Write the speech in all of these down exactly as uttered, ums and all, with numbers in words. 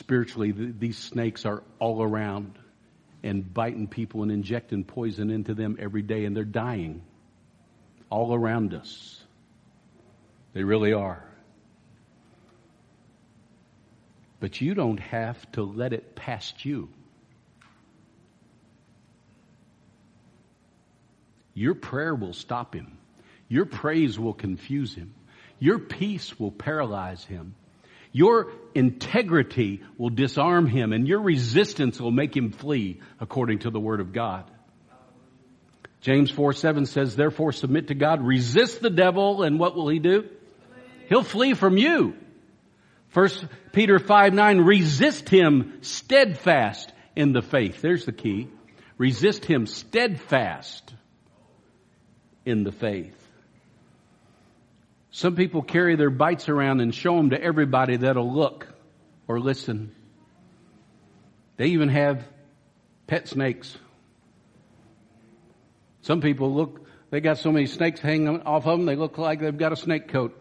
Spiritually, th- these snakes are all around and biting people and injecting poison into them every day, and they're dying all around us. They really are. But you don't have to let it past you. Your prayer will stop him. Your praise will confuse him. Your peace will paralyze him. Your integrity will disarm him, and your resistance will make him flee, according to the Word of God. James four seven says, therefore submit to God, resist the devil, and what will he do? He'll flee from you. First Peter five nine, resist him steadfast in the faith. There's the key. Resist him steadfast in the faith. Some people carry their bites around and show them to everybody that'll look or listen. They even have pet snakes. Some people look, they got so many snakes hanging off of them, they look like they've got a snake coat.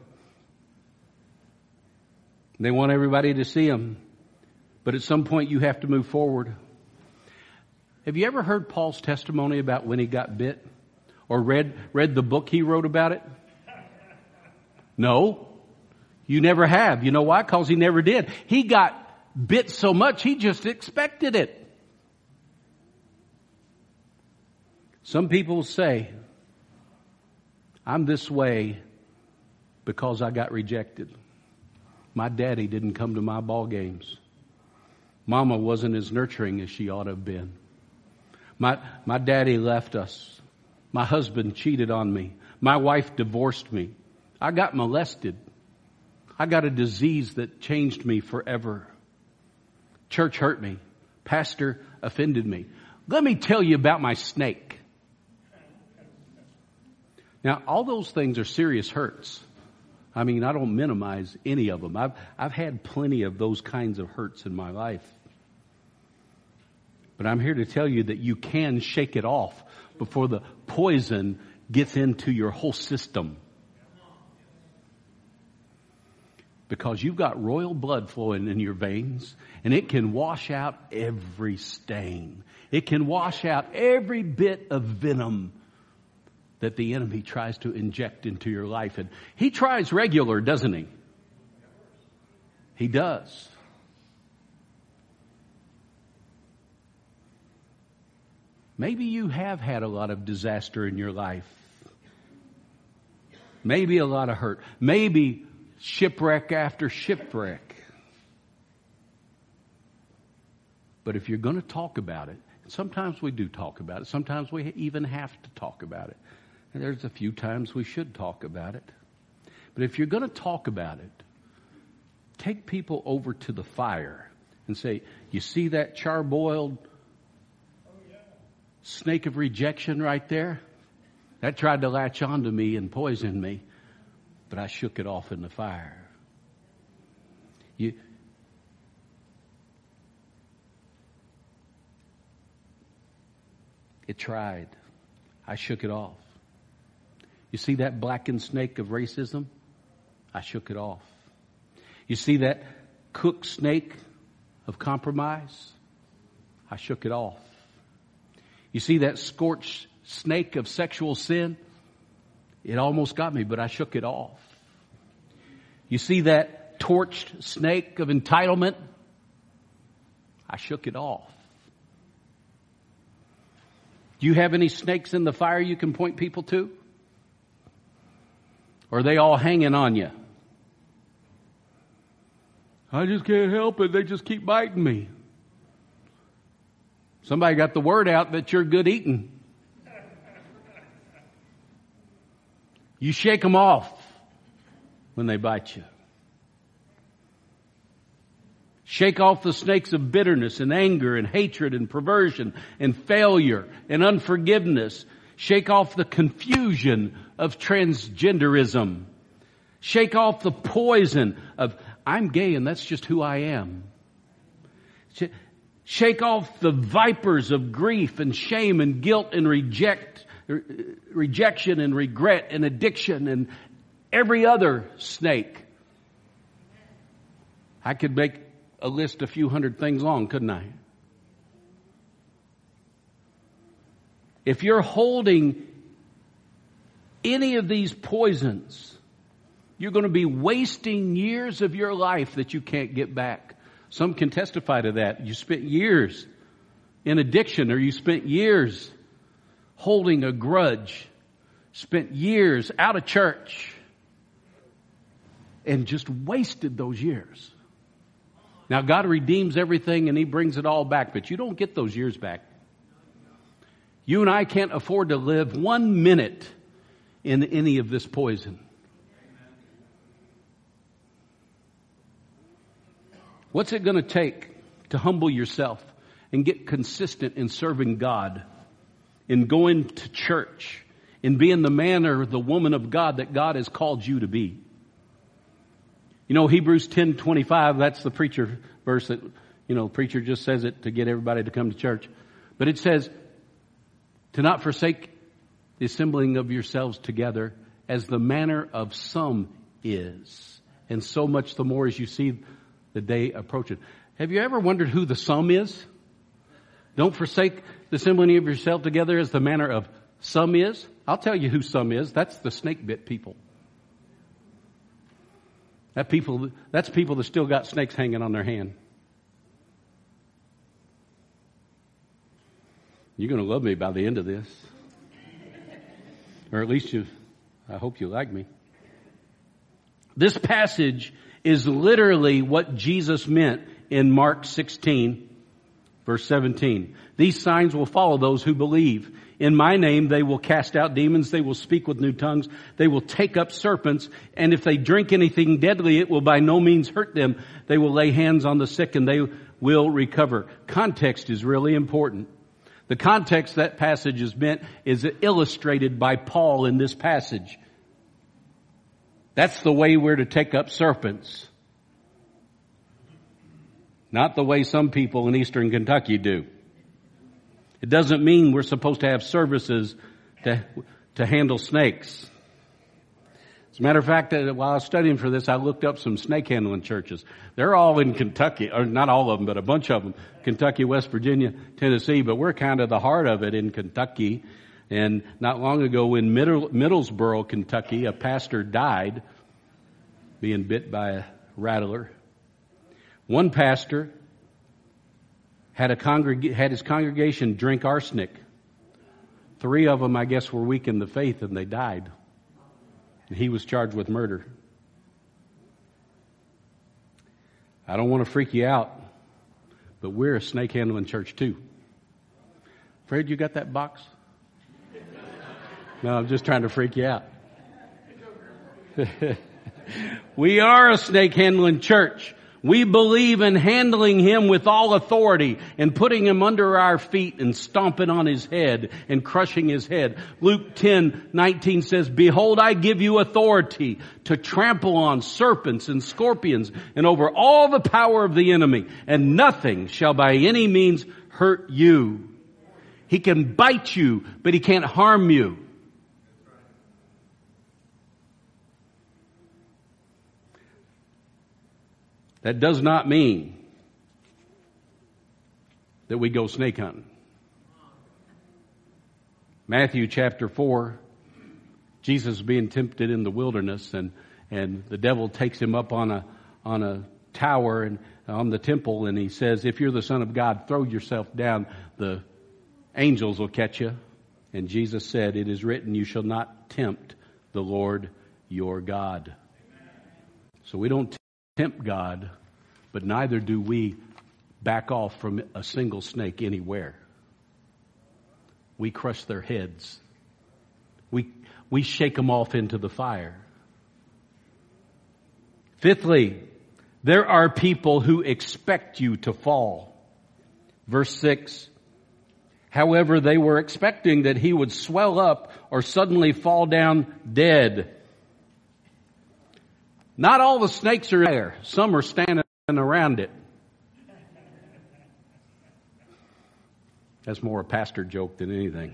They want everybody to see them. But at some point you have to move forward. Have you ever heard Paul's testimony about when he got bit? Or read, read the book he wrote about it? No. You never have. You know why? Because he never did. He got bit so much he just expected it. Some people say, I'm this way because I got rejected. My daddy didn't come to my ball games. Mama wasn't as nurturing as she ought to have been. My, my daddy left us. My husband cheated on me. My wife divorced me. I got molested. I got a disease that changed me forever. Church hurt me. Pastor offended me. Let me tell you about my snake. Now, all those things are serious hurts. I mean, I don't minimize any of them. I've, I've had plenty of those kinds of hurts in my life. But I'm here to tell you that you can shake it off before the poison gets into your whole system. Because you've got royal blood flowing in your veins, and it can wash out every stain. It can wash out every bit of venom that the enemy tries to inject into your life. And he tries regular, doesn't he? He does. Maybe you have had a lot of disaster in your life. Maybe a lot of hurt. Maybe shipwreck after shipwreck. But if you're going to talk about it, sometimes we do talk about it. Sometimes we even have to talk about it. And there's a few times we should talk about it. But if you're going to talk about it, take people over to the fire and say, you see that charboiled snake of rejection right there? That tried to latch onto me and poison me, but I shook it off in the fire. You, it tried. I shook it off. You see that blackened snake of racism? I shook it off. You see that cooked snake of compromise? I shook it off. You see that scorched snake of sexual sin? It almost got me, but I shook it off. You see that torched snake of entitlement? I shook it off. Do you have any snakes in the fire you can point people to? Or are they all hanging on you? I just can't help it. They just keep biting me. Somebody got the word out that you're good eating. You shake them off when they bite you. Shake off the snakes of bitterness and anger and hatred and perversion and failure and unforgiveness. Shake off the confusion of transgenderism. Shake off the poison of, I'm gay and that's just who I am. Shake off the vipers of grief and shame and guilt and reject, rejection and regret and addiction and every other snake. I could make a list a few hundred things long, couldn't I? If you're holding any of these poisons, you're going to be wasting years of your life that you can't get back. Some can testify to that. You spent years in addiction, or you spent years holding a grudge, spent years out of church, and just wasted those years. Now, God redeems everything and He brings it all back, but you don't get those years back. You and I can't afford to live one minute in any of this poison. What's it going to take to humble yourself and get consistent in serving God, in going to church, in being the man or the woman of God that God has called you to be? You know, Hebrews ten twenty-five, that's the preacher verse that, you know, preacher just says it to get everybody to come to church. But it says, to not forsake the assembling of yourselves together as the manner of some is. And so much the more as you see the day approaching. Have you ever wondered who the some is? Don't forsake the assembling of yourself together as the manner of some is. I'll tell you who some is. That's the snake bit people. That people, that's people that still got snakes hanging on their hand. You're going to love me by the end of this. Or at least you, I hope you like me. This passage is literally what Jesus meant in Mark sixteen, verse seventeen. These signs will follow those who believe. In my name they will cast out demons, they will speak with new tongues, they will take up serpents, and if they drink anything deadly, it will by no means hurt them. They will lay hands on the sick and they will recover. Context is really important. The context that passage is meant is illustrated by Paul in this passage. That's the way we're to take up serpents. Not the way some people in eastern Kentucky do. It doesn't mean we're supposed to have services to, to handle snakes. As a matter of fact, while I was studying for this, I looked up some snake handling churches. They're all in Kentucky, or not all of them, but a bunch of them. Kentucky, West Virginia, Tennessee, but we're kind of the heart of it in Kentucky. And not long ago in Middle, Middlesboro, Kentucky, a pastor died being bit by a rattler. One pastor had a congreg- had his congregation drink arsenic. Three of them, I guess, were weak in the faith and they died. And he was charged with murder. I don't want to freak you out, but we're a snake handling church too. Fred, you got that box? No, I'm just trying to freak you out. We are a snake handling church. We believe in handling him with all authority and putting him under our feet and stomping on his head and crushing his head. Luke ten nineteen says, behold, I give you authority to trample on serpents and scorpions and over all the power of the enemy, and nothing shall by any means hurt you. He can bite you, but he can't harm you. That does not mean that we go snake hunting. Matthew chapter four, Jesus is being tempted in the wilderness, and, and the devil takes him up on a, on a tower and on the temple, and he says, if you're the Son of God, throw yourself down. The angels will catch you. And Jesus said, it is written, you shall not tempt the Lord your God. So we don't tempt God, but neither do we back off from a single snake anywhere. We crush their heads. We, we shake them off into the fire. Fifthly, there are people who expect you to fall. Verse six, however, they were expecting that he would swell up or suddenly fall down dead. Not all the snakes are there. Some are standing around it. That's more a pastor joke than anything.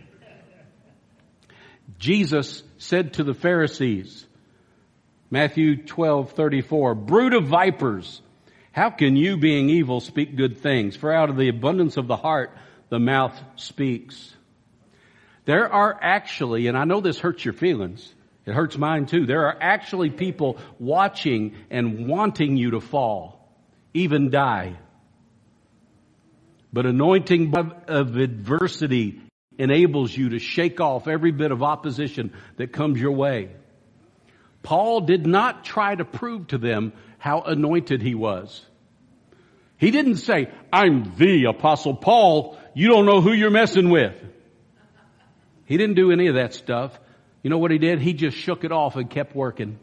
Jesus said to the Pharisees, Matthew twelve thirty-four, brood of vipers, How can you, being evil, speak good things? For out of the abundance of the heart, the mouth speaks. There are actually, and I know this hurts your feelings, it hurts mine too, there are actually people watching and wanting you to fall, even die. But anointing of adversity enables you to shake off every bit of opposition that comes your way. Paul did not try to prove to them how anointed he was. He didn't say, I'm the Apostle Paul. You don't know who you're messing with. He didn't do any of that stuff. You know what he did? He just shook it off and kept working.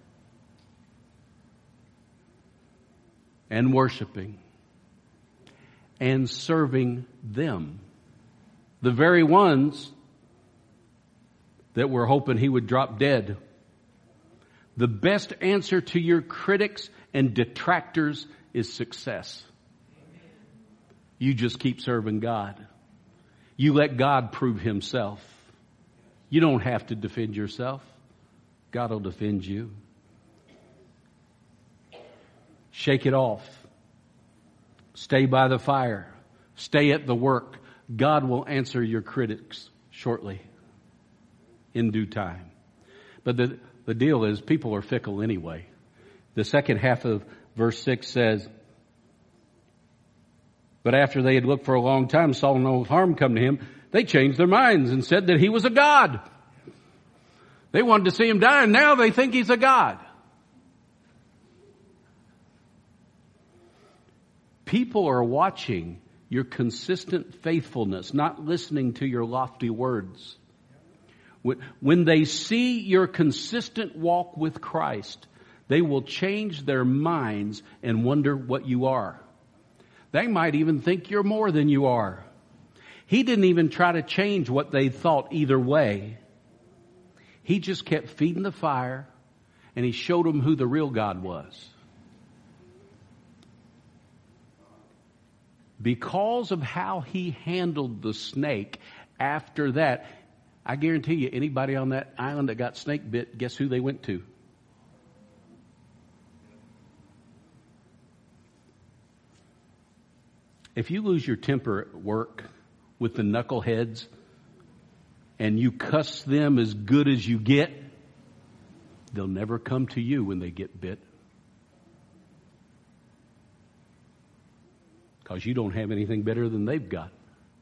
And worshiping. And serving them. The very ones that were hoping he would drop dead. The best answer to your critics and detractors is success. You just keep serving God. You let God prove himself. You don't have to defend yourself. God will defend you. Shake it off. Stay by the fire. Stay at the work. God will answer your critics shortly, in due time. But the, the deal is, people are fickle anyway. The second half of verse six says, but after they had looked for a long time, saw no harm come to him, they changed their minds and said that he was a god. They wanted to see him die, and now they think he's a god. People are watching your consistent faithfulness, not listening to your lofty words. When they see your consistent walk with Christ, they will change their minds and wonder what you are. They might even think you're more than you are. He didn't even try to change what they thought either way. He just kept feeding the fire, and he showed them who the real God was. Because of how he handled the snake after that, I guarantee you, anybody on that island that got snake bit, guess who they went to? If you lose your temper at work with the knuckleheads and you cuss them as good as you get, they'll never come to you when they get bit. Because you don't have anything better than they've got.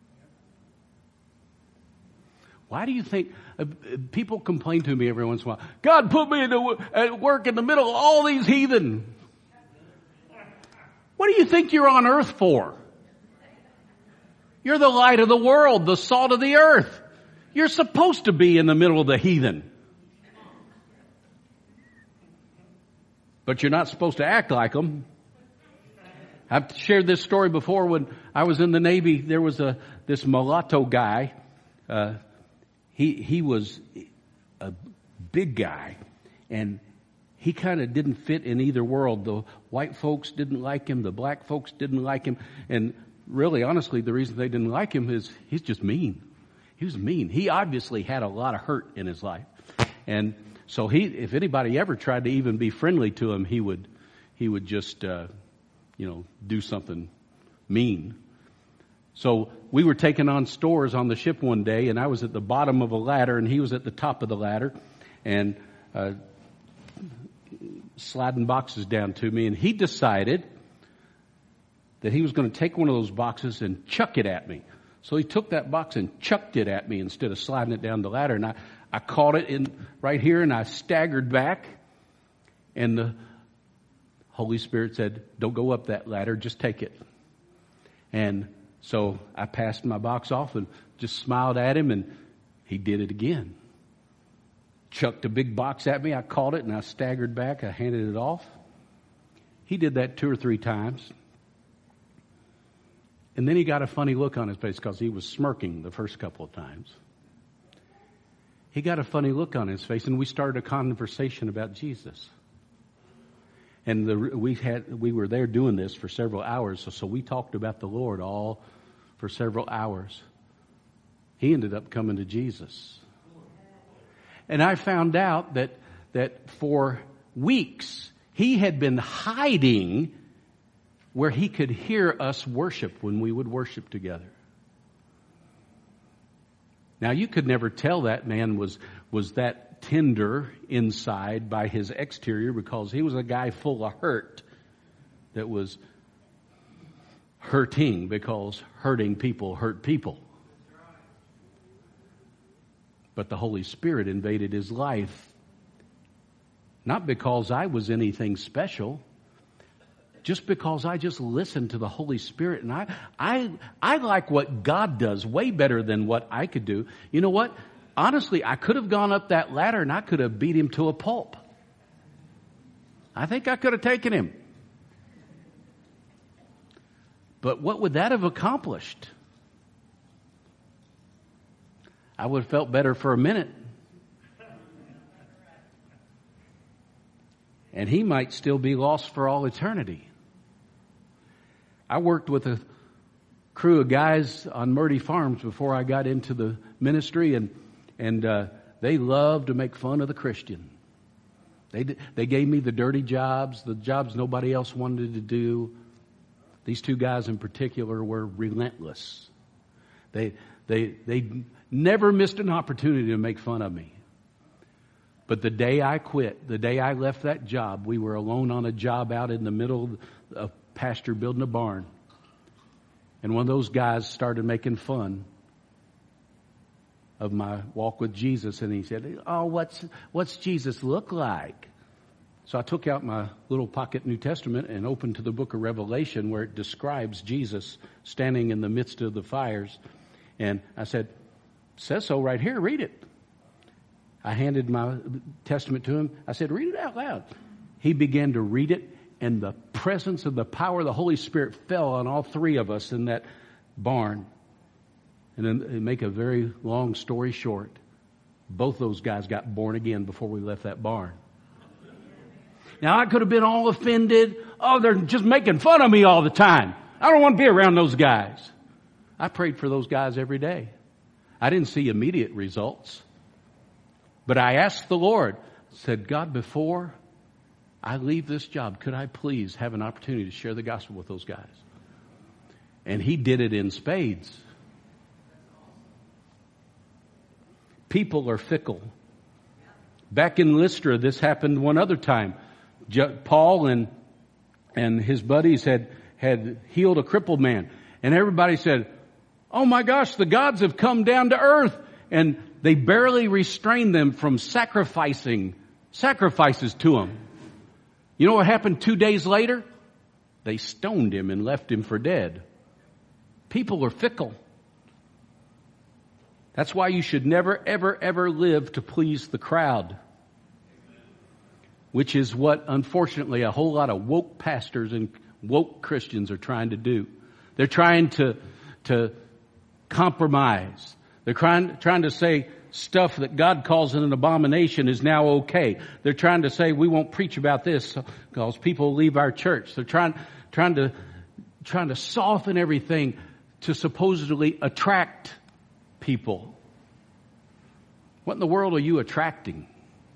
Why do you think uh, people complain to me every once in a while? God put me into, at work in the middle of all these heathen. What do you think you're on earth for? You're the light of the world, the salt of the earth. You're supposed to be in the middle of the heathen. But you're not supposed to act like them. I've shared this story before. When I was in the Navy, there was a this mulatto guy. Uh, he he was a big guy, and he kind of didn't fit in either world. The white folks didn't like him. The black folks didn't like him. And really, honestly, the reason they didn't like him is he's just mean. He was mean. He obviously had a lot of hurt in his life. And so he, if anybody ever tried to even be friendly to him, he would he would just... Uh, you know, do something mean. So we were taking on stores on the ship one day, and I was at the bottom of a ladder, and he was at the top of the ladder, and uh, sliding boxes down to me, and he decided that he was going to take one of those boxes and chuck it at me. So he took that box and chucked it at me instead of sliding it down the ladder, and I, I caught it in right here, and I staggered back, and the Holy Spirit said, don't go up that ladder, just take it. And so I passed my box off and just smiled at him, and he did it again. Chucked a big box at me, I caught it, and I staggered back, I handed it off. He did that two or three times. And then he got a funny look on his face because he was smirking the first couple of times. He got a funny look on his face, and we started a conversation about Jesus. And the, we had we were there doing this for several hours, so, so we talked about the Lord all for several hours. He ended up coming to Jesus. And I found out that that for weeks he had been hiding where he could hear us worship when we would worship together. Now, you could never tell that man was, was that tender inside by his exterior, because he was a guy full of hurt that was hurting, because hurting people hurt people. But the Holy Spirit invaded his life, not because I was anything special, just because I just listened to the Holy Spirit. And I, I, I like what God does way better than what I could do. You know what? Honestly, I could have gone up that ladder and I could have beat him to a pulp. I think I could have taken him. But what would that have accomplished? I would have felt better for a minute. And he might still be lost for all eternity. I worked with a crew of guys on Murdy Farms before I got into the ministry, and and uh, they loved to make fun of the Christian. They they gave me the dirty jobs, the jobs nobody else wanted to do. These two guys in particular were relentless. They they they never missed an opportunity to make fun of me. But the day I quit, the day I left that job, we were alone on a job out in the middle of pasture building a barn. And one of those guys started making fun of my walk with Jesus. And he said, oh, what's, what's Jesus look like? So I took out my little pocket New Testament and opened to the book of Revelation, where it describes Jesus standing in the midst of the fires. And I said, says so right here, read it. I handed my testament to him. I said, read it out loud. He began to read it, and the presence of the power of the Holy Spirit fell on all three of us in that barn. And then, to make a very long story short, both those guys got born again before we left that barn. Now, I could have been all offended. Oh, they're just making fun of me all the time. I don't want to be around those guys. I prayed for those guys every day. I didn't see immediate results. But I asked the Lord, said, God, before I leave this job, could I please have an opportunity to share the gospel with those guys? And he did it in spades. People are fickle. Back in Lystra, this happened one other time. Paul and and his buddies had, had healed a crippled man. And everybody said, oh my gosh, the gods have come down to earth. And they barely restrained them from sacrificing sacrifices to him. You know what happened two days later? They stoned him and left him for dead. People are fickle. That's why you should never, ever, ever live to please the crowd. Which is what, unfortunately, a whole lot of woke pastors and woke Christians are trying to do. They're trying to, to compromise. They're trying, trying to say stuff that God calls an abomination is now okay. They're trying to say we won't preach about this because people leave our church. They're trying, trying to, trying to soften everything to supposedly attract people. What in the world are you attracting?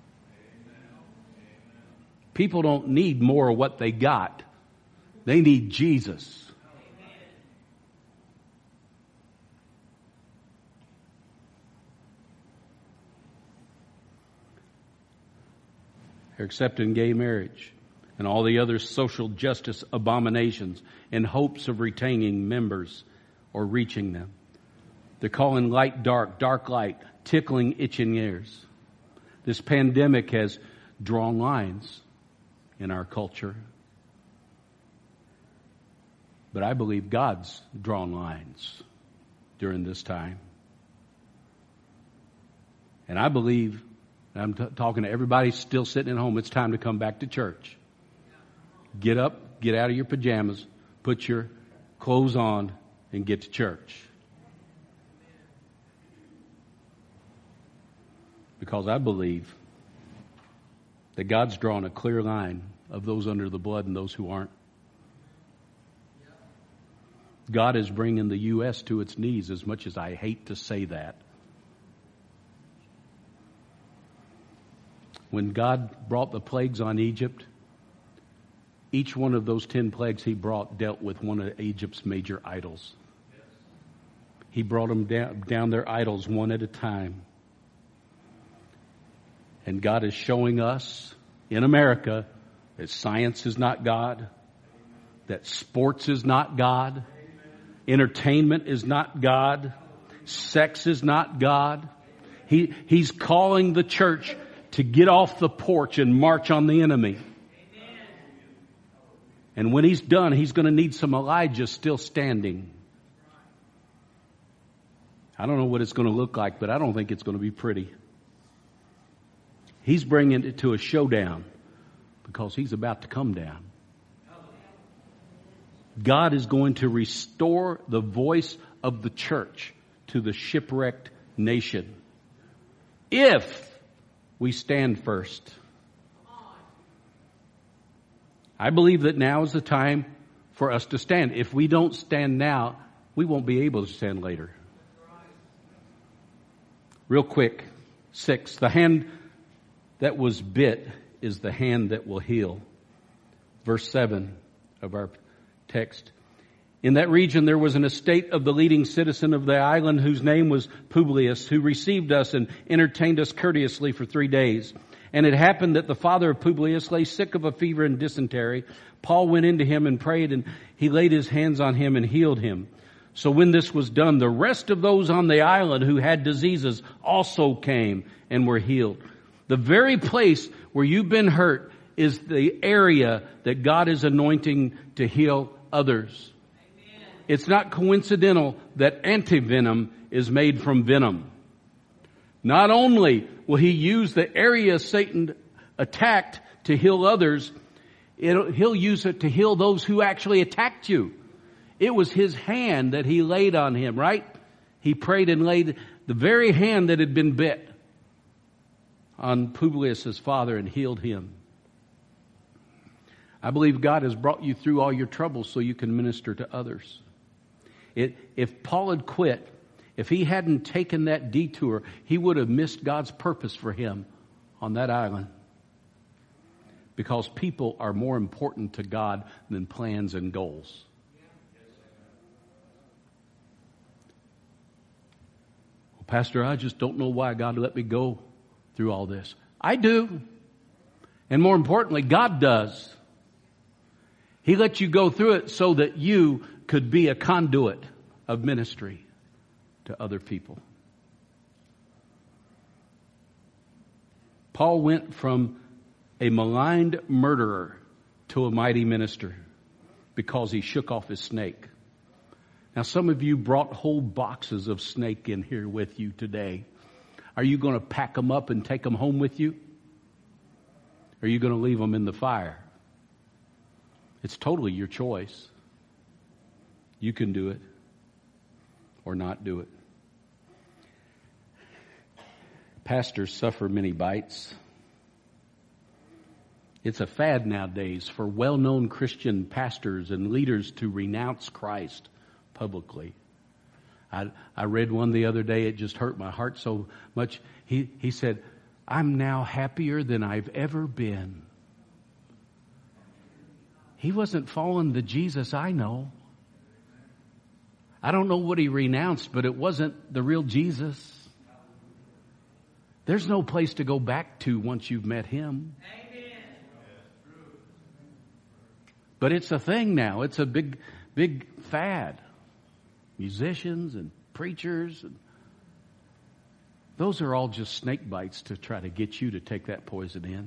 People don't need more of what they got. They need Jesus. They're accepting gay marriage and all the other social justice abominations in hopes of retaining members or reaching them. They're calling light dark, dark light, tickling itching ears. This pandemic has drawn lines in our culture. But I believe God's drawn lines during this time. And I believe, and I'm t- talking to everybody still sitting at home, it's time to come back to church. Get up, get out of your pajamas, put your clothes on, and get to church. Because I believe that God's drawn a clear line of those under the blood and those who aren't. God is bringing the U S to its knees, as much as I hate to say that. When God brought the plagues on Egypt, Each one of those ten plagues he brought dealt with one of Egypt's major idols. He brought them down, down their idols one at a time. And God is showing us in America that science is not God, that sports is not God, entertainment is not God, sex is not God. He, he's calling the church to get off the porch and march on the enemy. And when he's done, he's going to need some Elijah still standing. I don't know what it's going to look like, but I don't think it's going to be pretty. He's bringing it to a showdown because he's about to come down. God is going to restore the voice of the church to the shipwrecked nation if we stand first. I believe that now is the time for us to stand. If we don't stand now, we won't be able to stand later. Real quick, six, the hand that was bit is the hand that will heal. Verse seven of our text. In that region there was an estate of the leading citizen of the island whose name was Publius, who received us and entertained us courteously for three days. And it happened that the father of Publius lay sick of a fever and dysentery. Paul went into him and prayed, and he laid his hands on him and healed him. So when this was done, the rest of those on the island who had diseases also came and were healed. The very place where you've been hurt is the area that God is anointing to heal others. Amen. It's not coincidental that antivenom is made from venom. Not only will he use the area Satan attacked to heal others, it'll, he'll use it to heal those who actually attacked you. It was his hand that he laid on him, right? He prayed and laid the very hand that had been bit on Publius' father and healed him. I believe God has brought you through all your troubles so you can minister to others. It, if Paul had quit, if he hadn't taken that detour, he would have missed God's purpose for him on that island. Because people are more important to God than plans and goals. Well, Pastor, I just don't know why God let me go through all this. I do. And more importantly, God does. He let you go through it so that you could be a conduit of ministry to other people. Paul went from a maligned murderer to a mighty minister because he shook off his snake. Now, some of you brought whole boxes of snake in here with you today. Are you going to pack them up and take them home with you? Or are you going to leave them in the fire? It's totally your choice. You can do it or not do it. Pastors suffer many bites. It's a fad nowadays for well-known Christian pastors and leaders to renounce Christ publicly. I, I read one the other day. It just hurt my heart so much. He, he said, I'm now happier than I've ever been. He wasn't following the Jesus I know. I don't know what he renounced, but it wasn't the real Jesus. There's no place to go back to once you've met him. Amen. But it's a thing now. It's a big, big fad. Musicians and preachers, and those are all just snake bites to try to get you to take that poison in.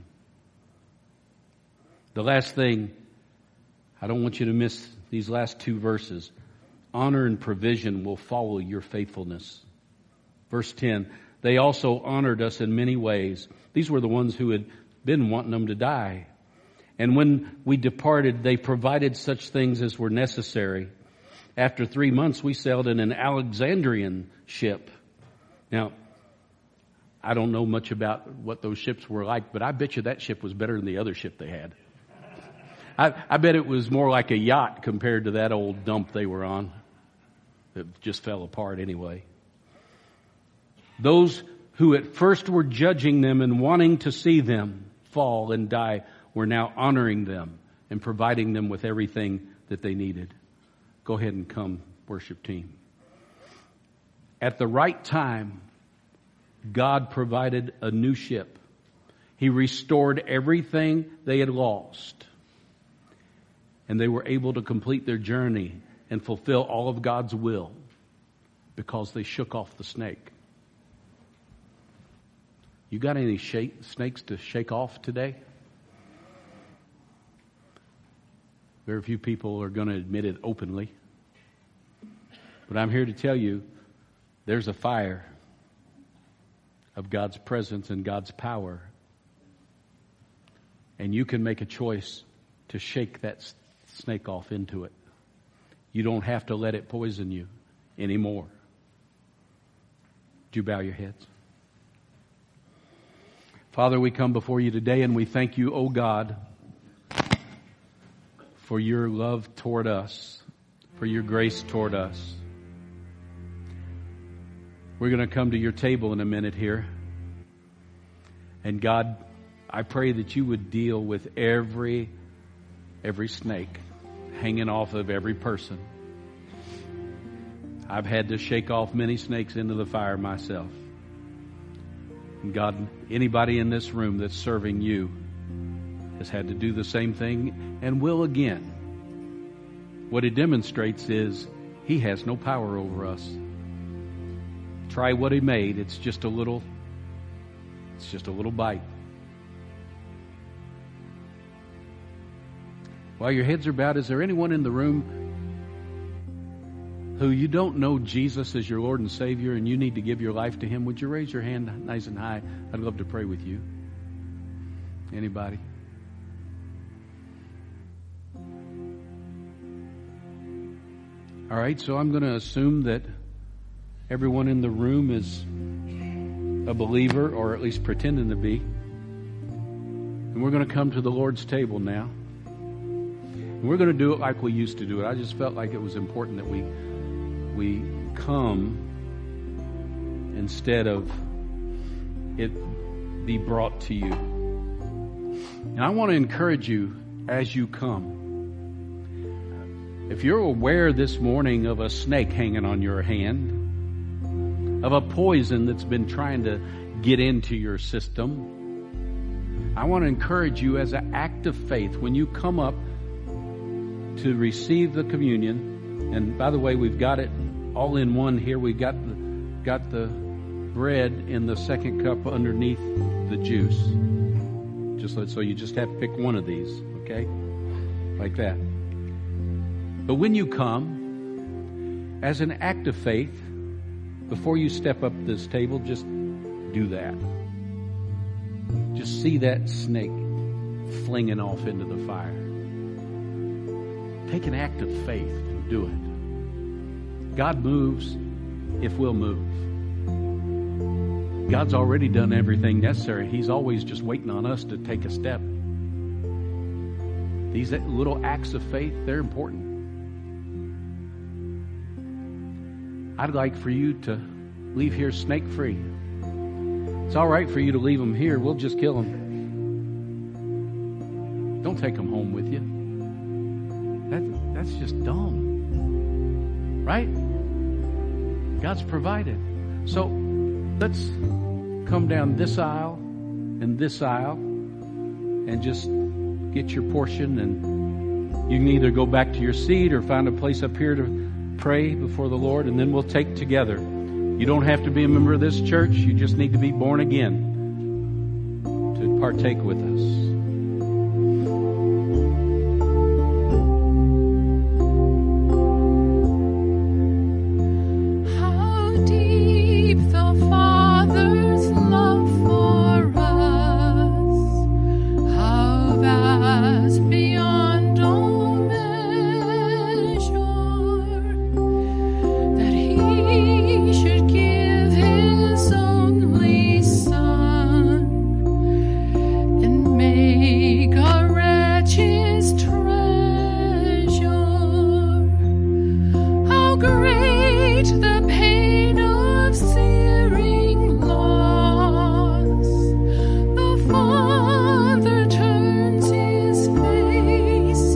The last thing, I don't want you to miss these last two verses. Honor and provision will follow your faithfulness. Verse ten, they also honored us in many ways. These were the ones who had been wanting them to die. And when we departed, they provided such things as were necessary. After three months, we sailed in an Alexandrian ship. Now, I don't know much about what those ships were like, but I bet you that ship was better than the other ship they had. I, I bet it was more like a yacht compared to that old dump they were on. It just fell apart anyway. Those who at first were judging them and wanting to see them fall and die were now honoring them and providing them with everything that they needed. Go ahead and come, worship team. At the right time, God provided a new ship. He restored everything they had lost. And they were able to complete their journey and fulfill all of God's will because they shook off the snake. You got any shake, snakes to shake off today? Very few people are going to admit it openly. But I'm here to tell you, there's a fire of God's presence and God's power. And you can make a choice to shake that snake off into it. You don't have to let it poison you anymore. Do you bow your heads? Father, we come before you today and we thank you, O God, for your love toward us, for your grace toward us. We're going to come to your table in a minute here. And God, I pray that you would deal with every, every snake hanging off of every person. I've had to shake off many snakes into the fire myself. And God, anybody in this room that's serving you has had to do the same thing and will again. What it demonstrates is he has no power over us. Try what he made. It's just a little, it's just a little bite. While your heads are bowed, is there anyone in the room who you don't know Jesus as your Lord and Savior and you need to give your life to him? Would you raise your hand nice and high? I'd love to pray with you. Anybody? All right, so I'm going to assume that everyone in the room is a believer, or at least pretending to be. And we're going to come to the Lord's table now. And we're going to do it like we used to do it. I just felt like it was important that we we come instead of it be brought to you. And I want to encourage you as you come. If you're aware this morning of a snake hanging on your hand, of a poison that's been trying to get into your system, I want to encourage you as an act of faith when you come up to receive the communion. And by the way, we've got it all in one here. We've got the, got the bread in the second cup underneath the juice. Just so you just have to pick one of these, okay? Like that. But when you come, as an act of faith, before you step up to this table, just do that. Just see that snake flinging off into the fire. Take an act of faith and do it. God moves if we'll move. God's already done everything necessary. He's always just waiting on us to take a step. These little acts of faith, they're important. I'd like for you to leave here snake free. It's all right for you to leave them here. We'll just kill them. Don't take them home with you. That, that's just dumb. Right? God's provided. So let's come down this aisle and this aisle and just get your portion, and you can either go back to your seat or find a place up here to pray before the Lord, and then we'll take together. You don't have to be a member of this church. You just need to be born again to partake with us. Face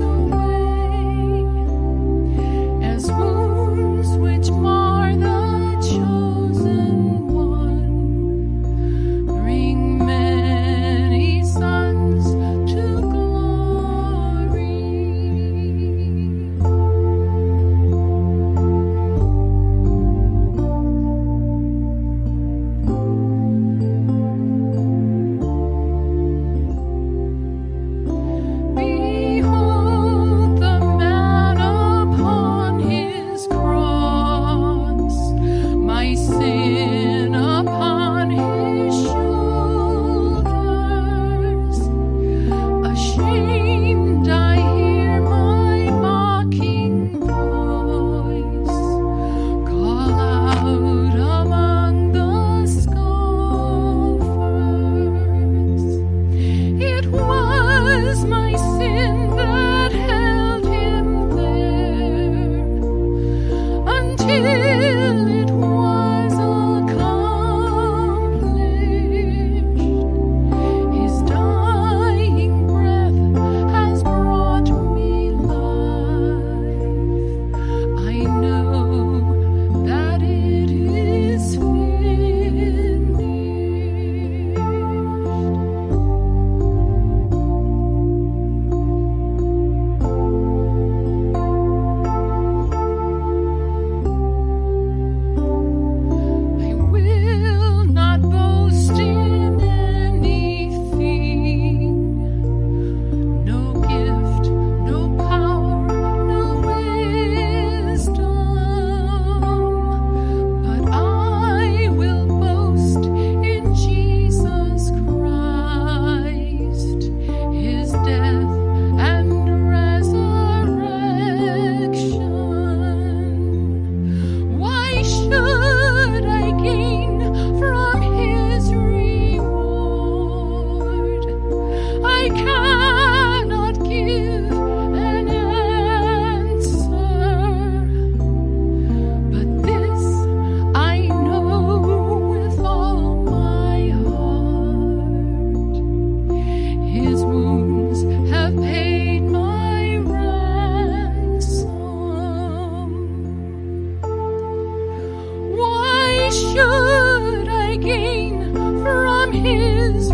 should I gain from his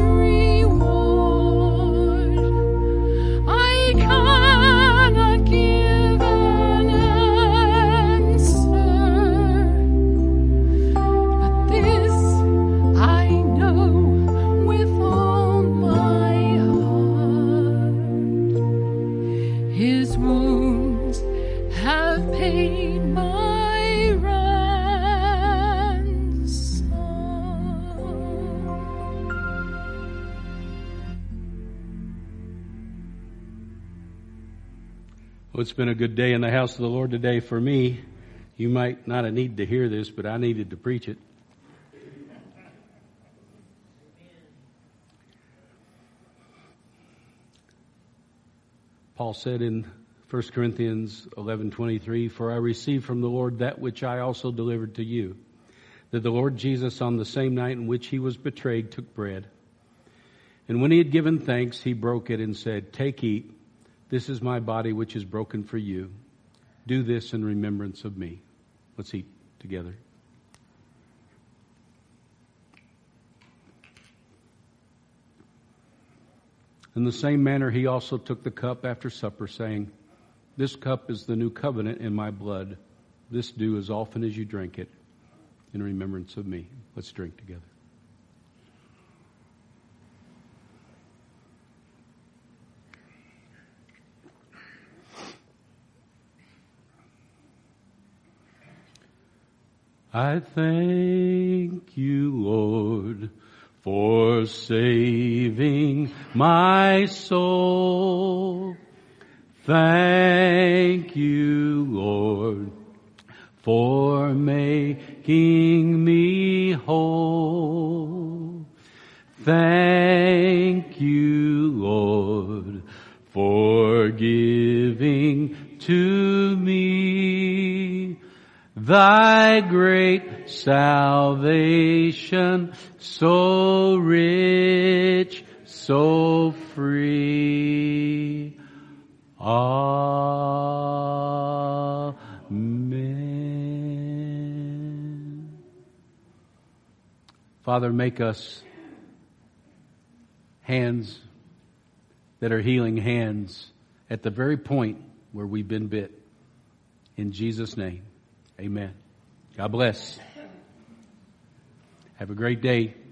reward? I cannot give an answer, but this I know with all my heart. His wounds have paid my ransom. Well, it's been a good day in the house of the Lord today for me. You might not have needed to hear this, but I needed to preach it. Paul said in First Corinthians eleven twenty-three, "For I received from the Lord that which I also delivered to you, that the Lord Jesus on the same night in which he was betrayed took bread. And when he had given thanks, he broke it and said, 'Take, eat. This is my body which is broken for you. Do this in remembrance of me.'" Let's eat together. In the same manner, he also took the cup after supper, saying, "This cup is the new covenant in my blood. This do as often as you drink it in remembrance of me." Let's drink together. I thank you, Lord, for saving my soul. Thank you, Lord, for making me whole. Thank you, Lord, for giving to me thy great salvation, so rich, so free. Amen. Father, make us hands that are healing hands at the very point where we've been bit. In Jesus' name, amen. God bless. Have a great day.